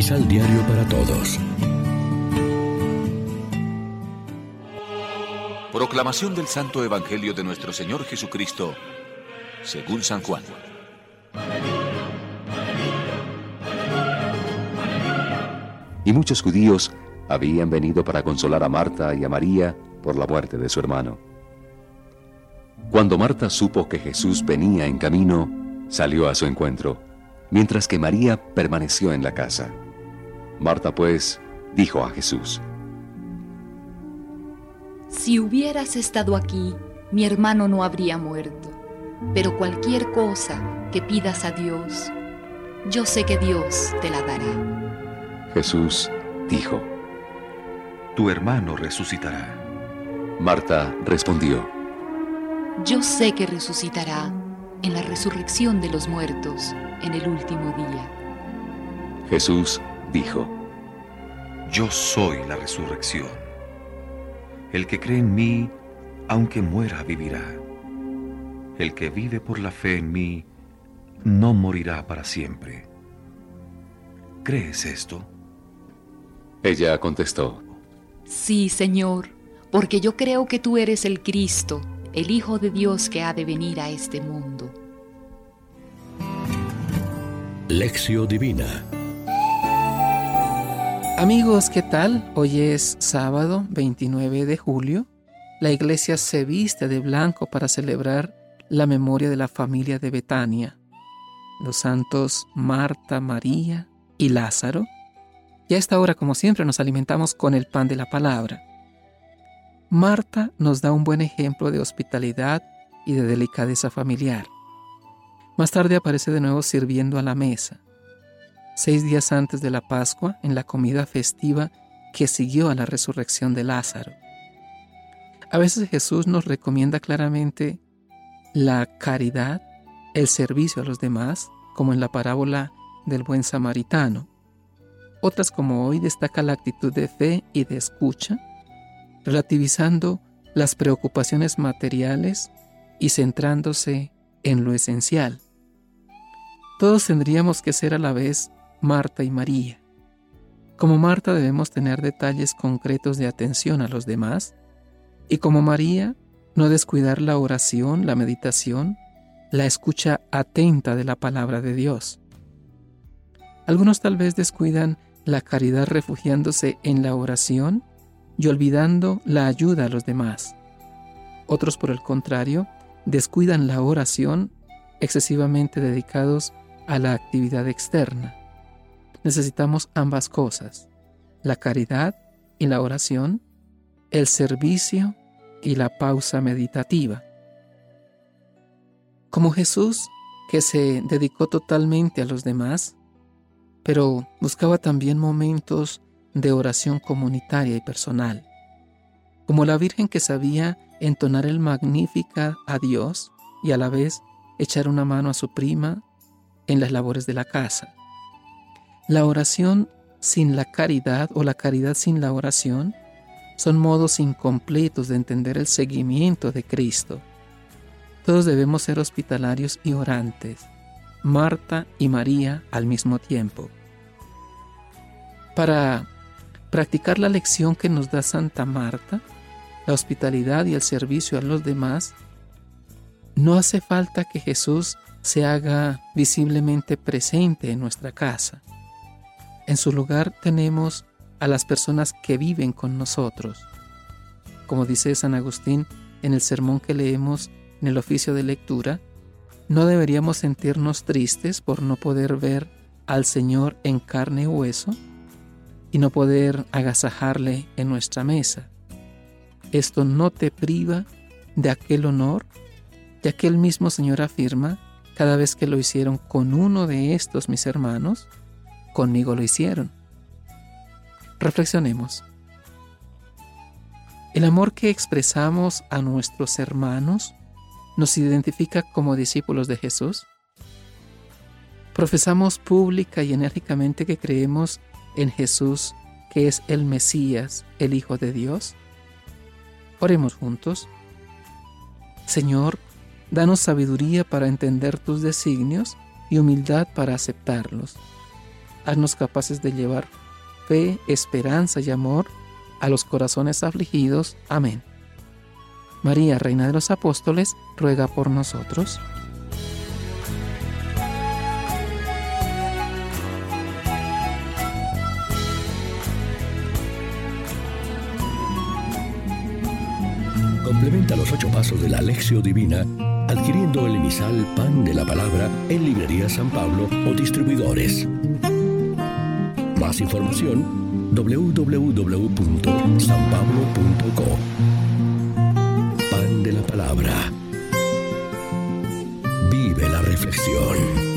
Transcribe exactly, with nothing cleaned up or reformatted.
Misal Diario para Todos. Proclamación del Santo Evangelio de nuestro Señor Jesucristo, según San Juan. Y muchos judíos habían venido para consolar a Marta y a María por la muerte de su hermano. Cuando Marta supo que Jesús venía en camino, salió a su encuentro, mientras que María permaneció en la casa. Marta, pues, dijo a Jesús: Si hubieras estado aquí, mi hermano no habría muerto. Pero cualquier cosa que pidas a Dios, yo sé que Dios te la dará. Jesús dijo: Tu hermano resucitará. Marta respondió: Yo sé que resucitará en la resurrección de los muertos en el último día. Jesús dijo: Yo soy la resurrección. El que cree en mí, aunque muera, vivirá. El que vive por la fe en mí, no morirá para siempre. ¿Crees esto? Ella contestó: Sí, Señor, porque yo creo que tú eres el Cristo, el Hijo de Dios que ha de venir a este mundo. Lección Divina. Amigos, ¿qué tal? Hoy es sábado veintinueve de julio. La iglesia se viste de blanco para celebrar la memoria de la familia de Betania, los santos Marta, María y Lázaro. Y a esta hora, como siempre, nos alimentamos con el pan de la palabra. Marta nos da un buen ejemplo de hospitalidad y de delicadeza familiar. Más tarde aparece de nuevo sirviendo a la mesa. Seis días antes de la Pascua, en la comida festiva que siguió a la resurrección de Lázaro. A veces Jesús nos recomienda claramente la caridad, el servicio a los demás, como en la parábola del buen samaritano. Otras, como hoy, destaca la actitud de fe y de escucha, relativizando las preocupaciones materiales y centrándose en lo esencial. Todos tendríamos que ser a la vez Marta y María. Como Marta debemos tener detalles concretos de atención a los demás, y como María, no descuidar la oración, la meditación, la escucha atenta de la palabra de Dios. Algunos tal vez descuidan la caridad refugiándose en la oración y olvidando la ayuda a los demás. Otros, por el contrario, descuidan la oración, excesivamente dedicados a la actividad externa. Necesitamos ambas cosas, la caridad y la oración, el servicio y la pausa meditativa. Como Jesús, que se dedicó totalmente a los demás, pero buscaba también momentos de oración comunitaria y personal. Como la Virgen que sabía entonar el Magníficat a Dios y a la vez echar una mano a su prima en las labores de la casa. La oración sin la caridad o la caridad sin la oración son modos incompletos de entender el seguimiento de Cristo. Todos debemos ser hospitalarios y orantes, Marta y María al mismo tiempo. Para practicar la lección que nos da Santa Marta, la hospitalidad y el servicio a los demás, no hace falta que Jesús se haga visiblemente presente en nuestra casa. En su lugar tenemos a las personas que viven con nosotros. Como dice San Agustín en el sermón que leemos en el oficio de lectura, no deberíamos sentirnos tristes por no poder ver al Señor en carne y hueso y no poder agasajarle en nuestra mesa. Esto no te priva de aquel honor, ya que el mismo Señor afirma: cada vez que lo hicieron con uno de estos mis hermanos, conmigo lo hicieron. Reflexionemos. El amor que expresamos a nuestros hermanos nos identifica como discípulos de Jesús. Profesamos pública y enérgicamente que creemos en Jesús, que es el Mesías, el Hijo de Dios. Oremos juntos. Señor, danos sabiduría para entender tus designios y humildad para aceptarlos. haznos capaces de llevar fe, esperanza y amor a los corazones afligidos. Amén. María, Reina de los Apóstoles, ruega por nosotros. Complementa los ocho pasos de la Lectio Divina adquiriendo el emisal Pan de la Palabra en Librería San Pablo o distribuidores. Más información doble u doble u doble u punto san pablo punto co. Pan de la Palabra. Vive la reflexión.